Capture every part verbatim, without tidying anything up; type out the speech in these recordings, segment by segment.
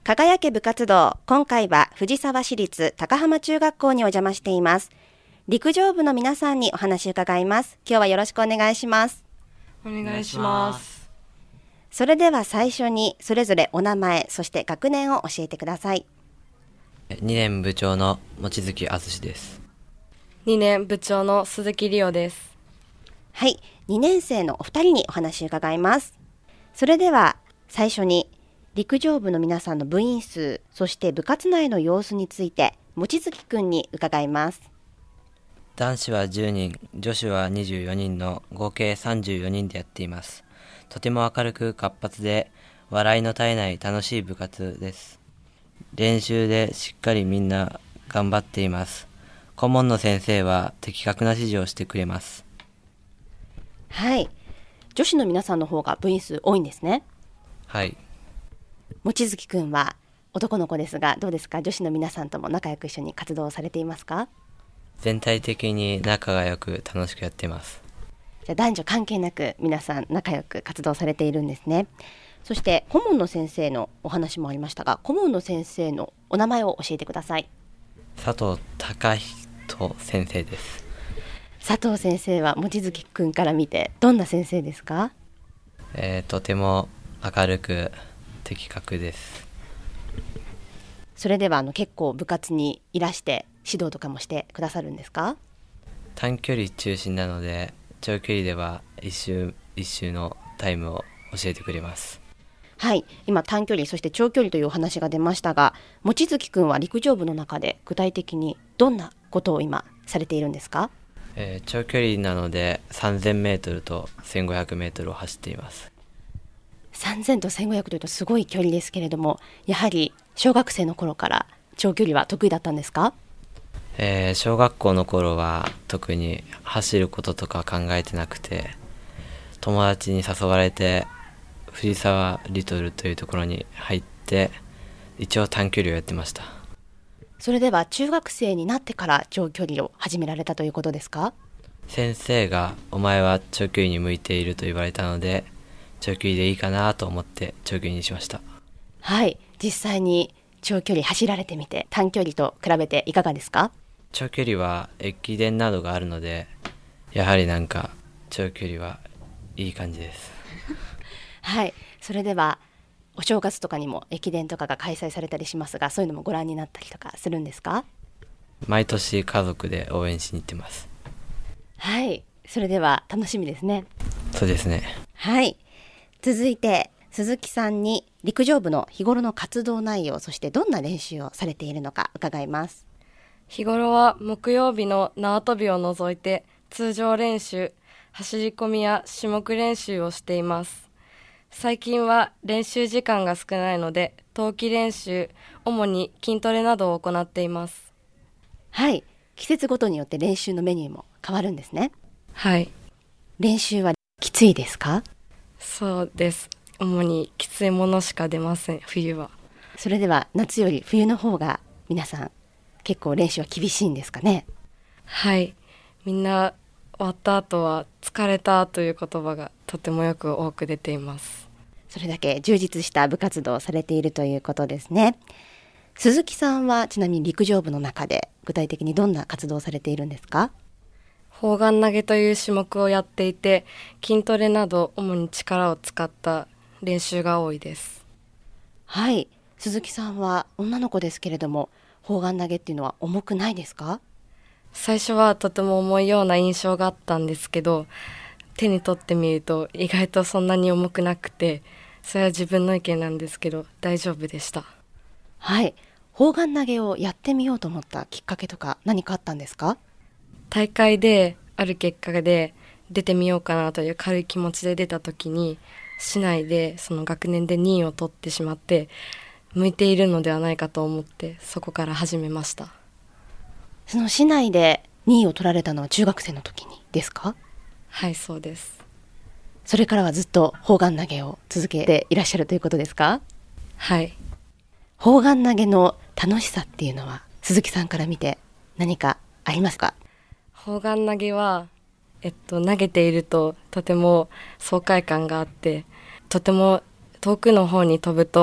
輝け部活動、今回は藤沢市立高浜中学校にお邪魔しています。陸上部の皆さんにお話を伺います。今日はよろしくお願いします。 お願いします。 それでは最初にそれぞれお名前、そして学年を教えてください。 にねん部長の望月敦です。 にねん部長の鈴木里央です。 はい、にねん生のお二人にお話を伺います。それでは最初に陸上部の皆さんの部員数、そして部活内の様子について望月くんに伺います。 男子はじゅうにん、女子はにじゅうよにんの合計さんじゅうよにんでやっています。とても明るく活発で笑いの絶えない楽しい部活です。練習でしっかりみんな頑張っています。顧問の先生は的確な指示をしてくれます。 はい、女子の皆さんの方が部員数多いんですね。 はい。 望月くんは男の子ですが、どうですか？女子の皆さんとも仲良く一緒に活動されていますか？ 全体的に仲が良く楽しくやっています。 じゃあ男女関係なく皆さん仲良く活動されているんですね。そして顧問の先生のお話もありましたが、顧問の先生のお名前を教えてください。 佐藤孝人先生です。 佐藤先生は望月くんから見てどんな先生ですか？ えー、とても明るく的確です。 それではあの結構部活にいらして指導とかもしてくださるんですか？ 短距離中心なので、長距離では一周一周のタイムを教えてくれます。 はい、今短距離そして長距離というお話が出ましたが、望月くんは陸上部の中で具体的にどんなことを今されているんですか？ えー、長距離なのでさんぜんメートルとせんごひゃくメートルを走っています。 さんぜんとせんごひゃくというとすごい距離ですけれども、やはり小学生の頃から長距離は得意だったんですか？ えー、小学校の頃は特に走ることとか考えてなくて、友達に誘われて藤沢リトルというところに入って一応短距離をやってました。 それでは中学生になってから長距離を始められたということですか？ 先生がお前は長距離に向いていると言われたので、長距離でいいかなと思って長距離にしました。 はい、実際に長距離走られてみて短距離と比べていかがですか？ 長距離は駅伝などがあるので、やはりなんか長距離はいい感じです。 はい、それではお正月とかにも駅伝とかが開催されたりしますが、そういうのもご覧になったりとかするんですか？ 毎年家族で応援しに行ってます。 はい、それでは楽しみですね。 そうですね。 はい、続いて鈴木さんに陸上部の日頃の活動内容、そしてどんな練習をされているのか伺います。 日頃は木曜日の縄跳びを除いて通常練習、走り込みや種目練習をしています。最近は練習時間が少ないので冬季練習、主に筋トレなどを行っています。 はい、季節ごとによって練習のメニューも変わるんですね。 はい。 練習はきついですか？ そうです。主にきついものしか出ません、冬は。 それでは夏より冬の方が皆さん結構練習は厳しいんですかね？ はい。みんな終わった後は疲れたという言葉がとてもよく多く出ています。 それだけ充実した部活動をされているということですね。鈴木さんはちなみに陸上部の中で具体的にどんな活動をされているんですか？ 砲丸投げという種目をやっていて、筋トレなど主に力を使った練習が多いです。 はい、鈴木さんは女の子ですけれども、砲丸投げっていうのは重くないですか？ 最初はとても重いような印象があったんですけど、手に取ってみると意外とそんなに重くなくて、それは自分の意見なんですけど大丈夫でした。 はい、砲丸投げをやってみようと思ったきっかけとか何かあったんですか？ 大会である結果で出てみようかなという軽い気持ちで出た時に、市内でその学年でにいを取ってしまって向いているのではないかと思って、そこから始めました。 その市内でにいを取られたのは中学生の時にですか？ はい、そうです。 それからはずっと砲丸投げを続けていらっしゃるということですか？ はい。 砲丸投げの楽しさっていうのは鈴木さんから見て何かありますか？ 砲丸投げは、えっと、投げているととても爽快感があって、とても遠くの方に飛ぶと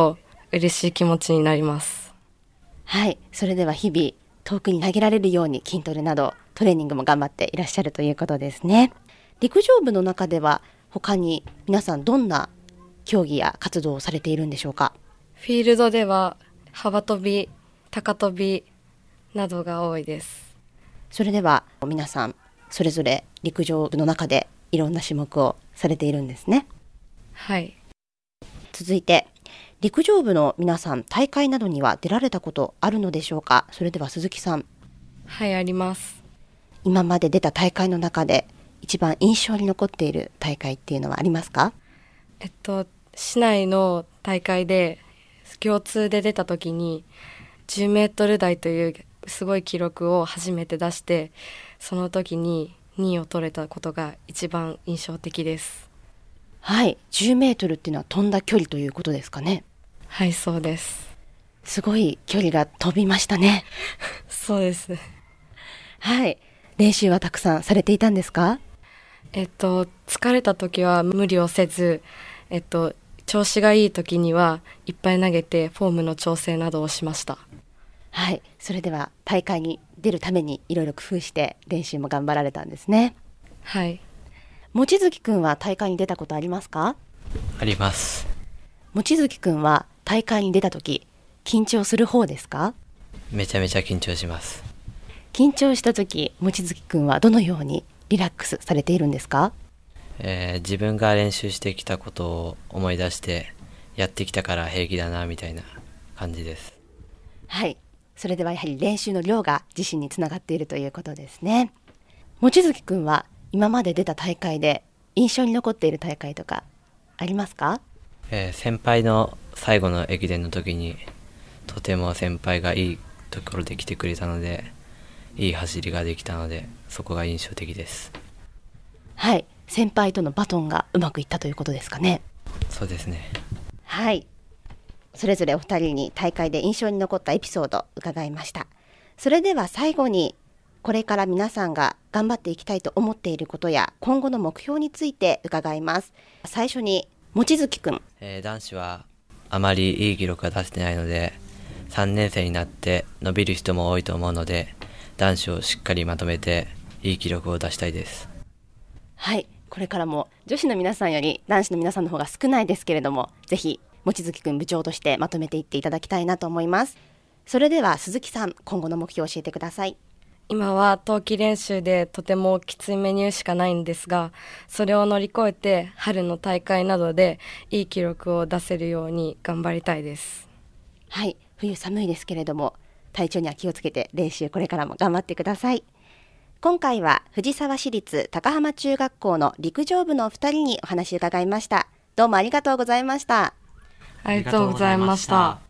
嬉しい気持ちになります。 はい、それでは日々遠くに投げられるように筋トレなどトレーニングも頑張っていらっしゃるということですね。陸上部の中では他に皆さんどんな競技や活動をされているんでしょうか？ フィールドでは幅跳び、高跳びなどが多いです。 それでは皆さんそれぞれ陸上部の中でいろんな種目をされているんですね。 はい。 続いて陸上部の皆さん、大会などには出られたことあるのでしょうか？それでは鈴木さん。 はい、あります。 今まで出た大会の中で一番印象に残っている大会っていうのはありますか？ えっと市内の大会で共通で出た時にじゅうメートル台というすごい記録を初めて出して、その時ににいを取れたことが一番印象的です。 はい、じゅうメートルっていうのは飛んだ距離ということですかね？ はい、そうです。 すごい距離が飛びましたね。 そうです。 はい、練習はたくさんされていたんですか？ えっと疲れた時は無理をせず、えっと調子がいい時にはいっぱい投げてフォームの調整などをしました。 はい、それでは大会に出るためにいろいろ工夫して練習も頑張られたんですね。 はい。 望月くんは大会に出たことありますか？ あります。 望月くんは大会に出た時緊張する方ですか？ めちゃめちゃ緊張します。 緊張した時望月くんはどのようにリラックスされているんですか？ えー自分が練習してきたことを思い出してやってきたから平気だなみたいな感じです。 はい、それではやはり練習の量が自信につながっているということですね。望月くんは今まで出た大会で印象に残っている大会とかありますか？ えー先輩の最後の駅伝の時にとても先輩がいいところで来てくれたのでいい走りができたのでそこが印象的です。 はい、先輩とのバトンがうまくいったということですかね？ そうですね。 はい、それぞれお二人に大会で印象に残ったエピソード伺いました。それでは最後にこれから皆さんが頑張っていきたいと思っていることや今後の目標について伺います。最初に望月くん。 えー男子はあまりいい記録が出せてないのでさんねん生になって伸びる人も多いと思うので男子をしっかりまとめていい記録を出したいです。 はい、これからも女子の皆さんより男子の皆さんの方が少ないですけれども、ぜひ望月くん部長としてまとめていっていただきたいなと思います。それでは鈴木さん、今後の目標を教えてください。 今は冬季練習でとてもきついメニューしかないんですが、それを乗り越えて春の大会などでいい記録を出せるように頑張りたいです。 はい、冬寒いですけれども体調には気をつけて練習これからも頑張ってください。今回は藤沢市立高浜中学校の陸上部のお二人にお話を伺いました。どうもありがとうございました。 ありがとうございました。